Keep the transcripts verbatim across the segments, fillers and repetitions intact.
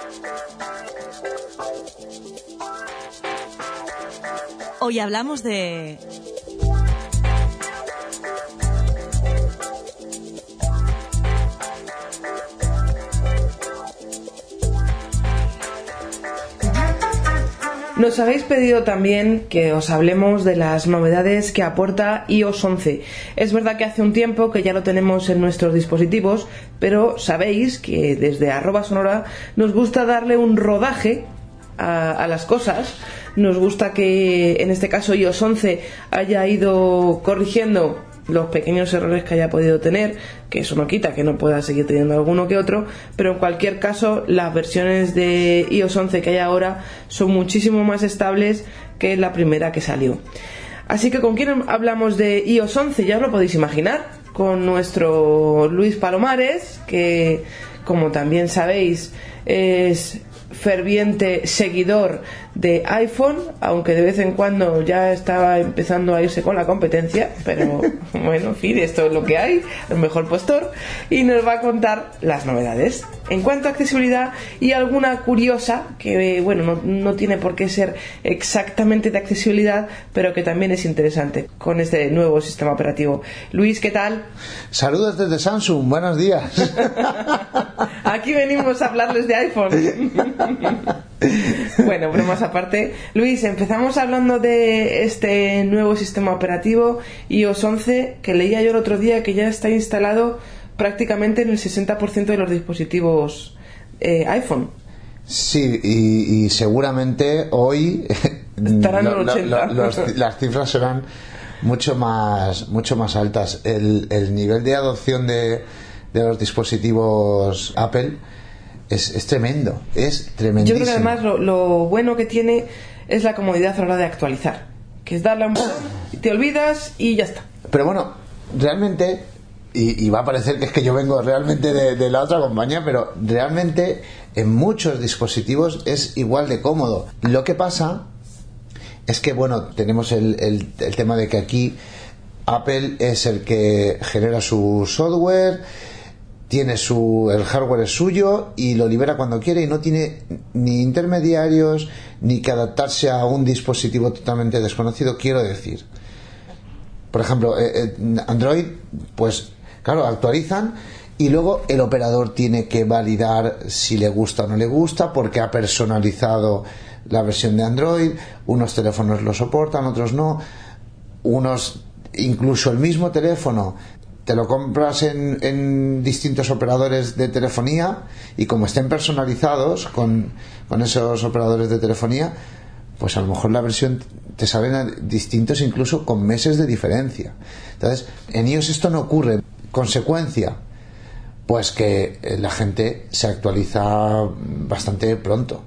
Hoy hablamos de... Nos habéis pedido también que os hablemos de las novedades que aporta i O S once. Es verdad que hace un tiempo que ya lo tenemos en nuestros dispositivos, pero sabéis que desde arroba sonora nos gusta darle un rodaje a, a las cosas. Nos gusta que en este caso i O S once haya ido corrigiendo los pequeños errores que haya podido tener, que eso no quita que no pueda seguir teniendo alguno que otro, pero en cualquier caso las versiones de i O S once que hay ahora son muchísimo más estables que la primera que salió. Así que ¿con quién hablamos de i O S once? Ya os lo podéis imaginar, con nuestro Luis Palomares, que como también sabéis es ferviente seguidor de iPhone, aunque de vez en cuando ya estaba empezando a irse con la competencia, pero bueno, en fin, esto es lo que hay, el mejor postor, y nos va a contar las novedades en cuanto a accesibilidad y alguna curiosa que, bueno, no, no tiene por qué ser exactamente de accesibilidad, pero que también es interesante con este nuevo sistema operativo. Luis, ¿qué tal? Saludos desde Samsung, buenos días. Aquí venimos a hablarles de iPhone. Bueno, bromas aparte. Luis, empezamos hablando de este nuevo sistema operativo i O S once, que leía yo el otro día que ya está instalado prácticamente en el sesenta por ciento de los dispositivos eh, iPhone. Sí, y, y seguramente hoy estarán lo, en ochenta. Lo, lo, los, las cifras serán mucho más mucho más altas. El, el nivel de adopción de, de los dispositivos Apple es, es tremendo, es tremendísimo. Yo creo que además lo, lo bueno que tiene es la comodidad a la hora de actualizar, que es darle a un botón, te olvidas y ya está. Pero bueno, realmente, y, y va a parecer que es que yo vengo realmente de, de la otra compañía, pero realmente en muchos dispositivos es igual de cómodo. Lo que pasa es que, bueno, tenemos el, el, el tema de que aquí Apple es el que genera su software, tiene su el hardware es suyo y lo libera cuando quiere, y no tiene ni intermediarios ni que adaptarse a un dispositivo totalmente desconocido. Quiero decir, por ejemplo, eh, eh, Android, pues claro, actualizan y luego el operador tiene que validar si le gusta o no le gusta, porque ha personalizado la versión de Android. Unos teléfonos lo soportan, otros no. Unos, incluso el mismo teléfono te lo compras en, en distintos operadores de telefonía, y como estén personalizados con, con esos operadores de telefonía, pues a lo mejor la versión te salen distintos, incluso con meses de diferencia. Entonces, en iOS esto no ocurre. Consecuencia, pues que la gente se actualiza bastante pronto.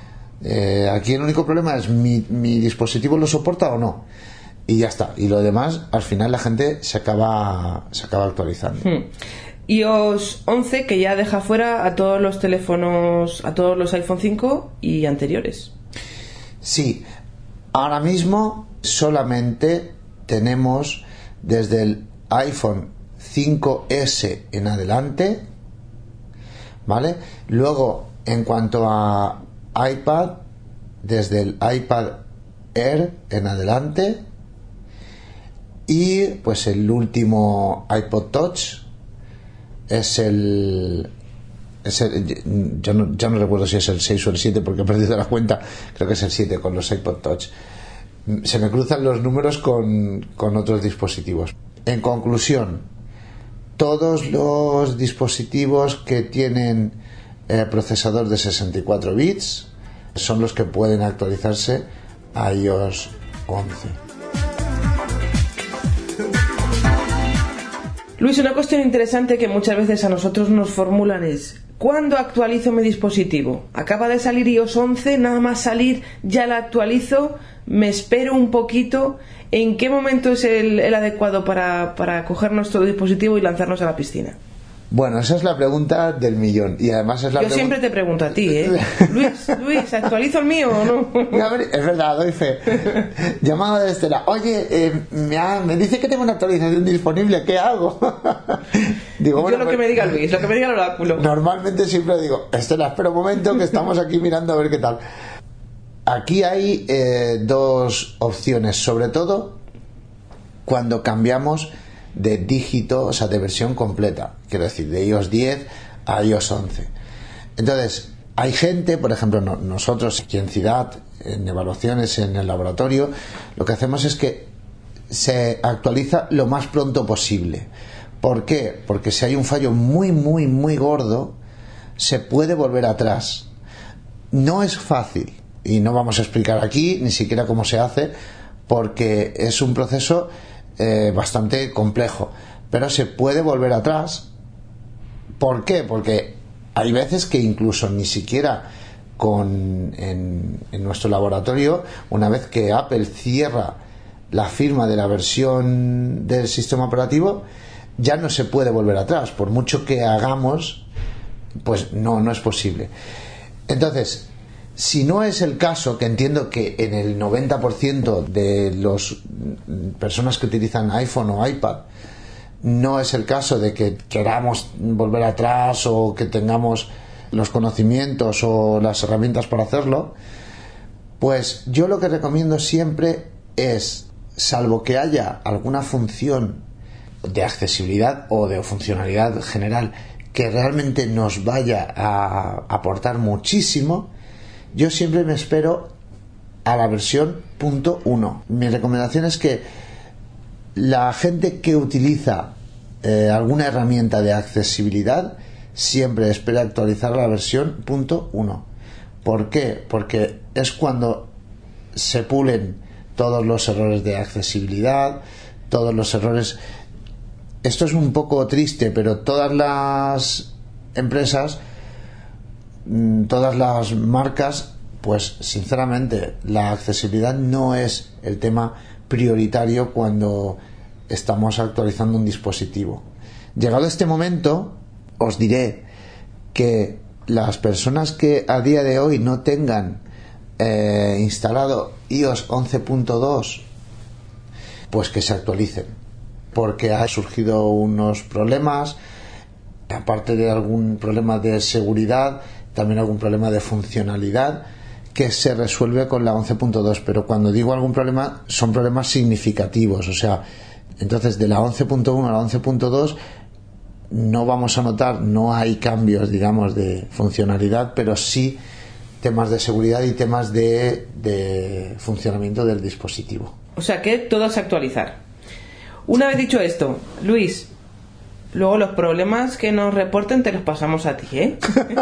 Eh, aquí el único problema es mi, mi dispositivo lo soporta o no, y ya está. Y lo demás, al final la gente se acaba se acaba actualizando. Hmm. i O S once, que ya deja fuera a todos los teléfonos, a todos los iPhone cinco y anteriores. Sí, ahora mismo solamente tenemos desde el iPhone cinco ese en adelante, ¿vale? Luego, en cuanto a iPad, desde el iPad Air en adelante, y pues el último iPod Touch es el, es el yo no, ya no recuerdo si es el seis o el siete, porque he perdido la cuenta. Creo que es el siete con los iPod Touch. Se me cruzan los números con, con otros dispositivos. En conclusión, todos los dispositivos que tienen eh, procesador de sesenta y cuatro bits son los que pueden actualizarse a i O S once. Luis, una cuestión interesante que muchas veces a nosotros nos formulan es: ¿cuándo actualizo mi dispositivo? Acaba de salir i O S once, nada más salir ya la actualizo, me espero un poquito. ¿En qué momento es el, el adecuado para, para coger nuestro dispositivo y lanzarnos a la piscina? Bueno, esa es la pregunta del millón. Y además es la Yo pregun- siempre te pregunto a ti, ¿eh? Luis, Luis, ¿actualizo el mío o no? A ver, es verdad, doy fe. Llamada de Estela. Oye, eh, me, ha- me dice que tengo una actualización disponible. ¿Qué hago? Digo, Yo bueno, lo que pues, me diga Luis, lo que me diga el oráculo. normalmente siempre digo, Estela, espera un momento que estamos aquí mirando a ver qué tal. Aquí hay eh, dos opciones, sobre todo cuando cambiamos de dígito, o sea, de versión completa, quiero decir, de iOS diez a iOS once. Entonces, hay gente, por ejemplo, no, nosotros aquí en Ciudad, en evaluaciones en el laboratorio, lo que hacemos es que se actualiza lo más pronto posible. ¿Por qué? Porque si hay un fallo muy, muy, muy gordo, se puede volver atrás. No es fácil, y no vamos a explicar aquí ni siquiera cómo se hace, porque es un proceso eh, bastante complejo, pero se puede volver atrás. ¿Por qué? Porque hay veces que incluso ni siquiera con, en, en nuestro laboratorio, una vez que Apple cierra la firma de la versión del sistema operativo, ya no se puede volver atrás. Por mucho que hagamos, pues no, no es posible. Entonces, si no es el caso, que entiendo que en el noventa por ciento de las personas que utilizan iPhone o iPad no es el caso de que queramos volver atrás o que tengamos los conocimientos o las herramientas para hacerlo, pues yo lo que recomiendo siempre es, salvo que haya alguna función de accesibilidad o de funcionalidad general que realmente nos vaya a aportar muchísimo, yo siempre me espero a la versión punto uno. Mi recomendación es que la gente que utiliza eh, alguna herramienta de accesibilidad siempre espera actualizar la versión punto uno. ¿Por qué? Porque es cuando se pulen todos los errores de accesibilidad, todos los errores. Esto es un poco triste, pero todas las empresas, todas las marcas, pues sinceramente la accesibilidad no es el tema prioritario cuando estamos actualizando un dispositivo. Llegado este momento, os diré que las personas que a día de hoy no tengan eh, instalado iOS once punto dos, pues que se actualicen, porque ha surgido unos problemas, aparte de algún problema de seguridad, también algún problema de funcionalidad que se resuelve con la once punto dos, pero cuando digo algún problema son problemas significativos, o sea, entonces de la once punto uno a la once punto dos no vamos a notar, no hay cambios, digamos, de funcionalidad, pero sí temas de seguridad y temas de, de funcionamiento del dispositivo. O sea que todo es actualizar. Una vez dicho esto, Luis, luego los problemas que nos reporten te los pasamos a ti, ¿eh?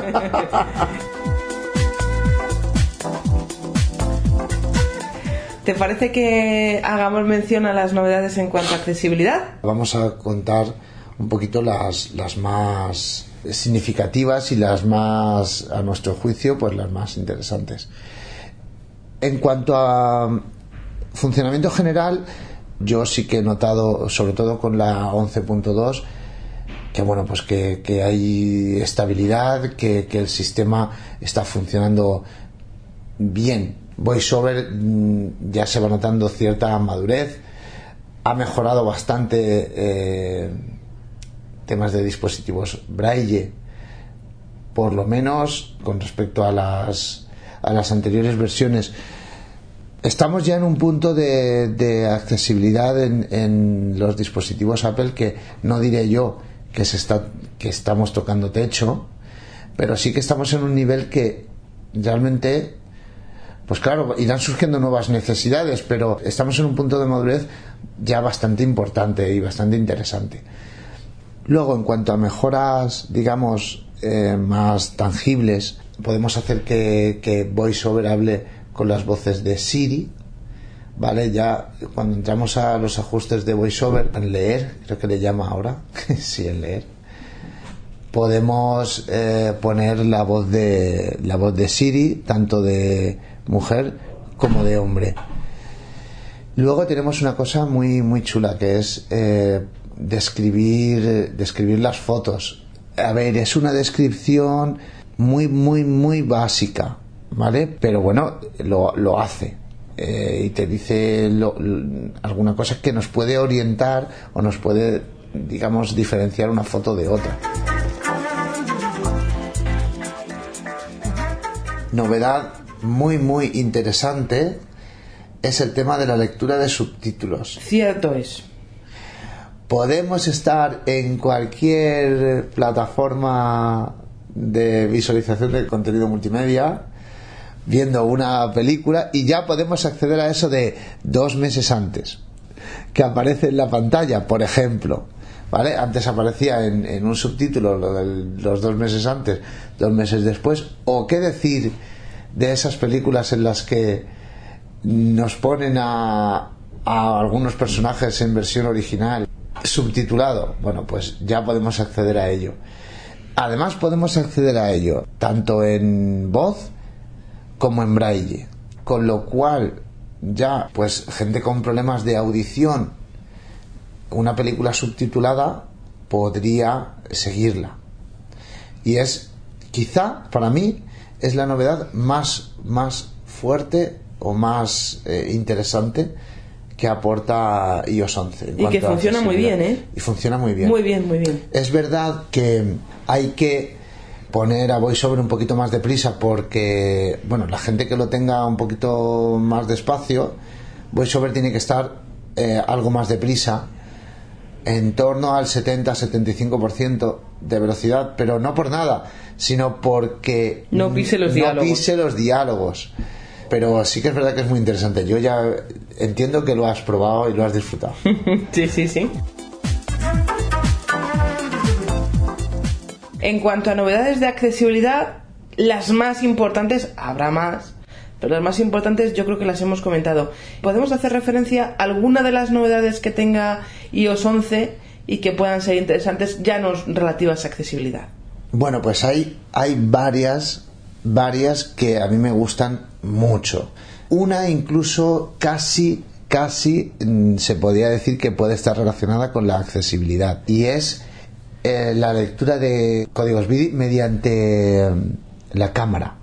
¿Te parece que hagamos mención a las novedades en cuanto a accesibilidad? Vamos a contar un poquito las, las más significativas y las más, a nuestro juicio, pues las más interesantes. En cuanto a funcionamiento general, yo sí que he notado, sobre todo con la once punto dos, que bueno, pues que, que hay estabilidad, que, que el sistema está funcionando bien. VoiceOver ya se va notando cierta madurez, ha mejorado bastante eh, temas de dispositivos Braille, por lo menos con respecto a las a las anteriores versiones. Estamos ya en un punto de, de accesibilidad en, en los dispositivos Apple que no diré yo que se está que estamos tocando techo, pero sí que estamos en un nivel que realmente, pues claro, irán surgiendo nuevas necesidades, pero estamos en un punto de madurez ya bastante importante y bastante interesante. Luego, en cuanto a mejoras, digamos, eh, más tangibles, podemos hacer que, que VoiceOver hable con las voces de Siri, ¿vale? Ya cuando entramos a los ajustes de VoiceOver, en leer, creo que le llama ahora, sí, en leer, podemos eh, poner la voz de la voz de Siri, tanto de mujer como de hombre. Luego tenemos una cosa muy muy chula, que es eh, describir describir las fotos a ver, es una descripción muy, muy, muy básica, ¿vale? Pero bueno, lo, lo hace. Eh, y te dice lo, lo, alguna cosa que nos puede orientar o nos puede, digamos, diferenciar una foto de otra. Novedad muy, muy interesante es el tema de la lectura de subtítulos. Cierto es. Podemos estar en cualquier plataforma de visualización de contenido multimedia viendo una película y ya podemos acceder a eso de dos meses antes que aparece en la pantalla, por ejemplo, ¿vale? Antes aparecía en, en un subtítulo lo de los dos meses antes, dos meses después. O qué decir de esas películas en las que nos ponen a, a algunos personajes en versión original subtitulado. Bueno, pues ya podemos acceder a ello. Además podemos acceder a ello tanto en voz como en braille, con lo cual ya pues gente con problemas de audición, una película subtitulada podría seguirla. Y es, quizá para mí es la novedad más más fuerte o más eh, interesante que aporta iOS once. Y que funciona muy bien, ¿eh? Y funciona muy bien. Muy bien, muy bien. Es verdad que hay que poner a VoiceOver un poquito más deprisa porque, bueno, la gente que lo tenga un poquito más despacio, VoiceOver tiene que estar eh, algo más deprisa, en torno al setenta a setenta y cinco por ciento de velocidad, pero no por nada, sino porque no pise los no diálogos. pise los diálogos. Pero sí que es verdad que es muy interesante. Yo ya entiendo que lo has probado y lo has disfrutado. Sí, sí, sí. En cuanto a novedades de accesibilidad, las más importantes, habrá más, pero las más importantes yo creo que las hemos comentado. ¿Podemos hacer referencia a alguna de las novedades que tenga iOS once y que puedan ser interesantes, ya no relativas a accesibilidad? Bueno, pues hay, hay varias, varias que a mí me gustan mucho. Una incluso casi, casi se podría decir que puede estar relacionada con la accesibilidad, y es eh, la lectura de códigos V I D I mediante eh, la cámara.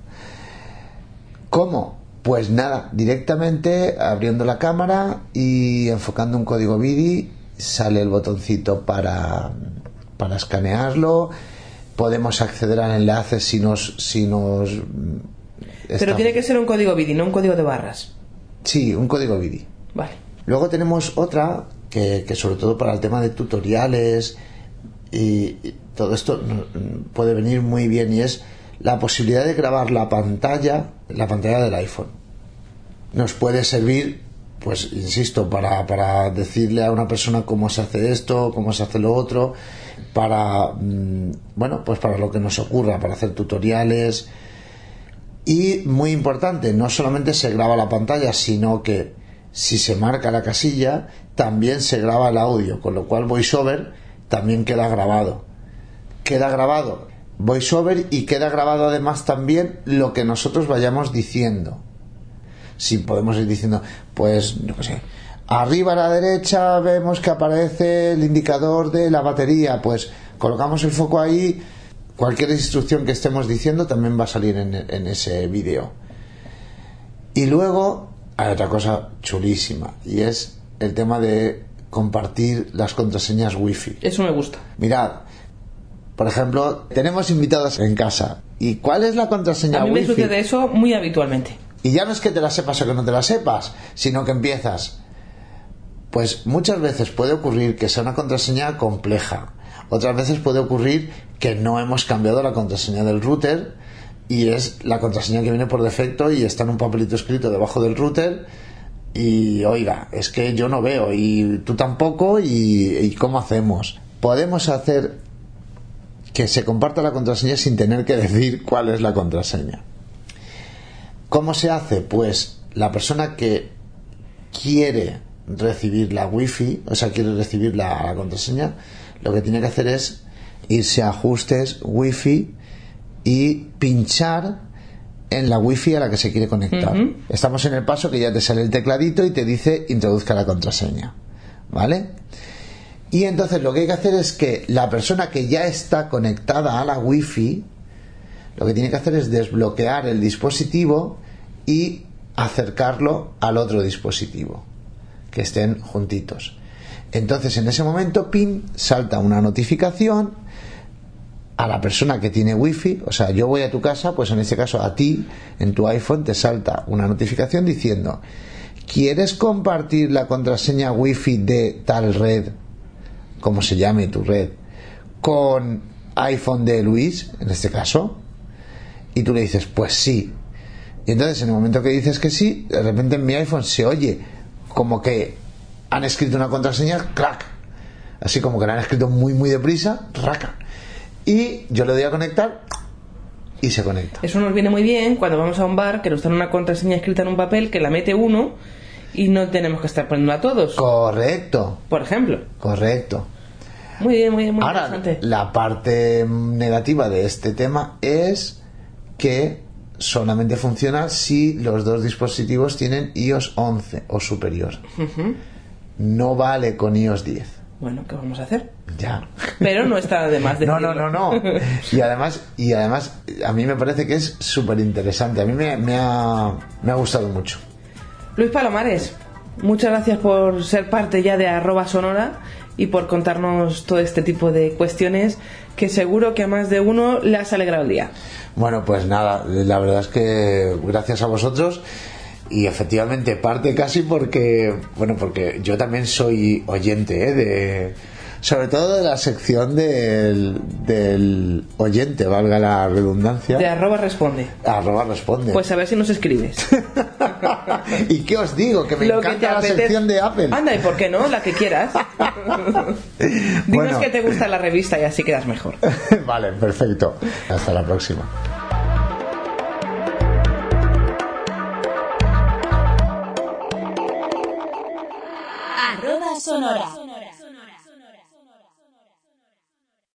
¿Cómo? Pues nada, directamente abriendo la cámara y enfocando un código V I D I sale el botoncito para, para escanearlo. Podemos acceder al enlace si nos... Si nos está... Pero tiene que ser un código V I D I, no un código de barras. Sí, un código V I D I. Vale. Luego tenemos otra que, que sobre todo para el tema de tutoriales y, y todo esto puede venir muy bien, y es la posibilidad de grabar la pantalla, la pantalla del iPhone. Nos puede servir, pues insisto, para, para decirle a una persona cómo se hace esto, cómo se hace lo otro, para, bueno, pues para lo que nos ocurra, para hacer tutoriales. Y muy importante, no solamente se graba la pantalla, sino que si se marca la casilla, también se graba el audio, con lo cual VoiceOver también queda grabado. Queda grabado VoiceOver y queda grabado además también lo que nosotros vayamos diciendo. Si podemos ir diciendo, pues, no sé, arriba a la derecha vemos que aparece el indicador de la batería, pues colocamos el foco ahí. Cualquier instrucción que estemos diciendo también va a salir en, en ese vídeo. Y luego hay otra cosa chulísima, y es el tema de compartir las contraseñas Wi-Fi. Eso me gusta. Mirad, por ejemplo, tenemos invitados en casa. ¿Y cuál es la contraseña Wi-Fi? A mí me sucede eso muy habitualmente. Y ya no es que te la sepas o que no te la sepas, sino que empiezas. Pues muchas veces puede ocurrir que sea una contraseña compleja. Otras veces puede ocurrir que no hemos cambiado la contraseña del router y es la contraseña que viene por defecto y está en un papelito escrito debajo del router. Y oiga, es que yo no veo y tú tampoco, y, y ¿cómo hacemos? Podemos hacer que se comparta la contraseña sin tener que decir cuál es la contraseña. ¿Cómo se hace? Pues la persona que quiere recibir la Wi-Fi, o sea, quiere recibir la, la contraseña, lo que tiene que hacer es irse a ajustes Wi-Fi y pinchar en la Wi-Fi a la que se quiere conectar. Uh-huh. Estamos en el paso que ya te sale el tecladito y te dice introduzca la contraseña, ¿vale? Y entonces lo que hay que hacer es que la persona que ya está conectada a la Wi-Fi, lo que tiene que hacer es desbloquear el dispositivo y acercarlo al otro dispositivo, que estén juntitos. Entonces en ese momento, pin, salta una notificación a la persona que tiene Wi-Fi. O sea, yo voy a tu casa, pues en este caso a ti, en tu iPhone te salta una notificación diciendo: ¿quieres compartir la contraseña Wi-Fi de tal red, como se llame tu red, con iPhone de Luis, en este caso? Y tú le dices, pues sí. Y entonces en el momento que dices que sí, de repente en mi iPhone se oye como que han escrito una contraseña, crack, así como que la han escrito muy muy deprisa, raca, y yo le doy a conectar y se conecta. Eso nos viene muy bien cuando vamos a un bar que nos dan una contraseña escrita en un papel que la mete uno y no tenemos que estar poniendo a todos. Correcto. Por ejemplo. Correcto. Muy bien, muy bien, muy Ahora, interesante. la parte negativa de este tema es que solamente funciona si los dos dispositivos tienen iOS once o superior. Uh-huh. No vale con iOS diez. Bueno, ¿qué vamos a hacer? Ya. Pero no está de más decirlo. No, no, no, no. Y además, y además a mí me parece que es súper interesante. A mí me, me, ha, me ha gustado mucho. Luis Palomares, muchas gracias por ser parte ya de arroba sonora y por contarnos todo este tipo de cuestiones que seguro que a más de uno le has alegrado el día. Bueno, pues nada, la verdad es que gracias a vosotros. Y efectivamente parte casi porque, bueno, porque yo también soy oyente, ¿eh? de, sobre todo de la sección del, del oyente, valga la redundancia. De arroba responde. Arroba responde. Pues a ver si nos escribes. ¿Y qué os digo? Que me Lo encanta que la apetece... sección de Apple. Anda, ¿y por qué no? La que quieras. Dinos Bueno. que te gusta la revista y así quedas mejor. Vale, perfecto. Hasta la próxima. Arroba Sonora.